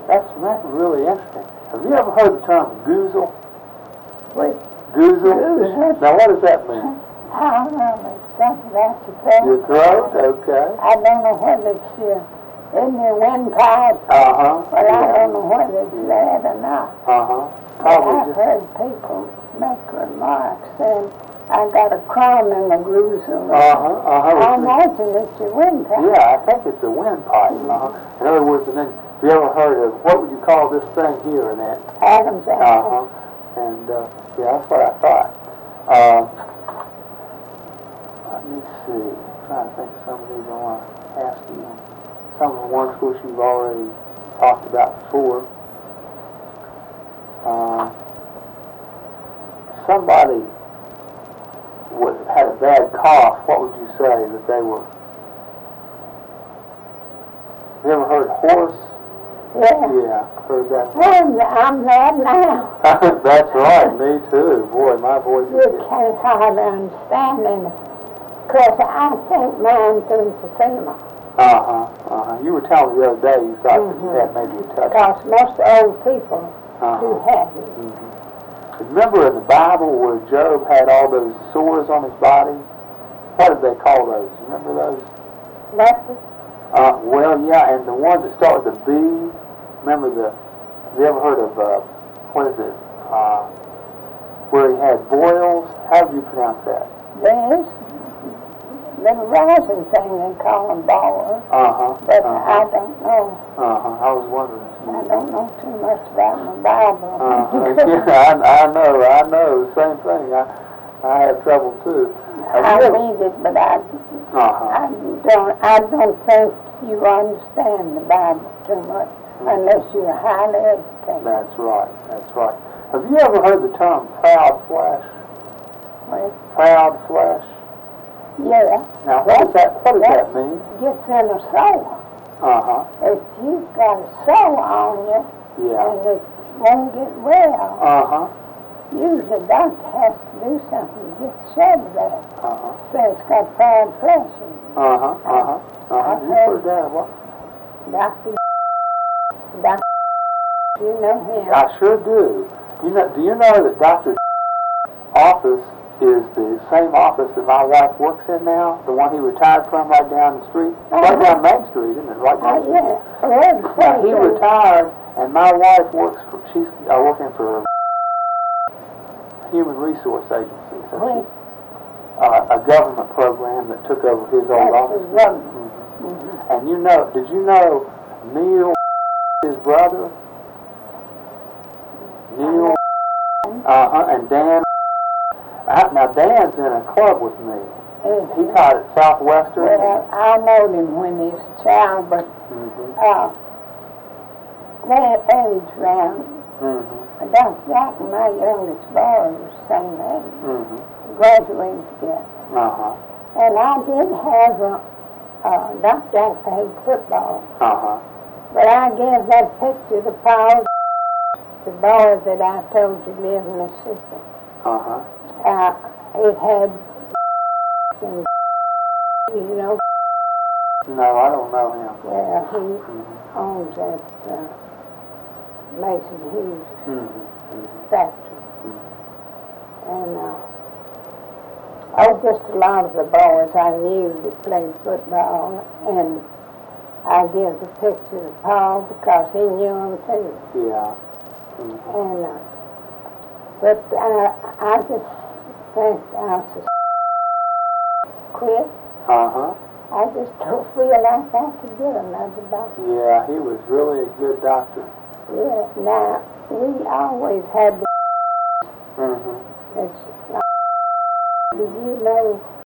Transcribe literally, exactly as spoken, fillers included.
that's, that's really interesting. Have you ever heard the term goozle? What? Goozle? Goozle? Now, what does that mean? I don't know. It's something about your throat. Your throat? Okay. I don't know whether it's your, in your windpipe. Uh-huh. But yeah. I don't know whether it's that or not. Uh-huh. But Probably I've just... heard people make remarks saying, I got a crumb in the goozle. Uh-huh. Uh-huh. I imagine it's your windpipe. Yeah, I think it's a windpipe. Uh-huh. In other words, and then, have you ever heard of, what would you call this thing here, Annette? Adam's apple. Uh-huh. And, uh, yeah, that's what I thought. Uh, let me see. I'm trying to think of some of these I want to ask you. Some of the ones which you've already talked about before. Uh, somebody was, had a bad cough. What would you say that they were? Have you ever heard horse? Yeah. Yeah, heard that. Well, I'm glad now. That's right, me too. Boy, my voice is You getting... can't hardly understand it. Because I think mine through emphysema. Uh-huh, uh-huh. You were telling me the other day you thought mm-hmm. that you had maybe a touch. Because most old people uh-huh. do have it. Mm-hmm. Remember in the Bible where Job had all those sores on his body? What did they call those? You remember those? Leprosy? Uh, well, yeah, and the ones that start with a B, remember the, have you ever heard of, uh, what is it, uh, where he had boils? How do you pronounce that? There's little rising thing they call them boils. Uh-huh. But uh-huh. I don't know. Uh-huh, I was wondering. I don't know too much about my Bible. Uh-huh. yeah, I, I know, I know, the same thing. I, I have trouble too. I read it, but I, uh-huh. I don't. I don't think you understand the Bible too much mm-hmm. unless you're highly educated. That's right. That's right. Have you ever heard the term proud flesh? What? Proud flesh. Yeah. Now, what does that? What does that mean? Gets in a sore. Uh huh. If you've got a sore on you, yeah, and it won't get well. Uh huh. Usually, the doctor has to do something to get shed of that. Uh huh. So it's got proud flesh in it. Uh huh. Uh huh. Uh huh. You heard that? What? Doctor. Doctor. You know him. I sure do. You know? Do you know that Doctor office is the same office that my wife works in now? The one he retired from, right down the street, uh-huh. right down Main Street, isn't it? Right down. Oh yeah. Well, now, he retired, and my wife works for. She's uh, working for. Human Resource Agency, so she, uh, a government program that took over his old office. Mm-hmm. Mm-hmm. And you know, did you know Neil, his brother? Neil, uh-huh, and Dan. Uh, now Dan's in a club with me. Mm-hmm. He taught at Southwestern. Well, I know him when he was a child, but mm-hmm. uh, that age round. Mm-hmm. Doctor Jack and my youngest boy was the same age. Mm-hmm. Graduated together. Uh-huh. And I did have a, uh, Doctor Jack played football. Uh-huh. But I gave that picture to Paul, the boy that I told you lived in Mississippi. Uh-huh. Uh, it had, you know. No, I don't know him. Well, he mm-hmm. owns that uh, Mason Hughes mm-hmm. Mm-hmm. factory. Mm-hmm. And, uh, oh, just a lot of the boys I knew that played football, and I give the picture to Paul because he knew him too. Yeah. Mm-hmm. And, uh, but I, I just think I was quit. Uh-huh. I just don't feel like I could get another doctor. Yeah, he was really a good doctor. Yeah, now, we always had the Mm-hmm. it's like, did you know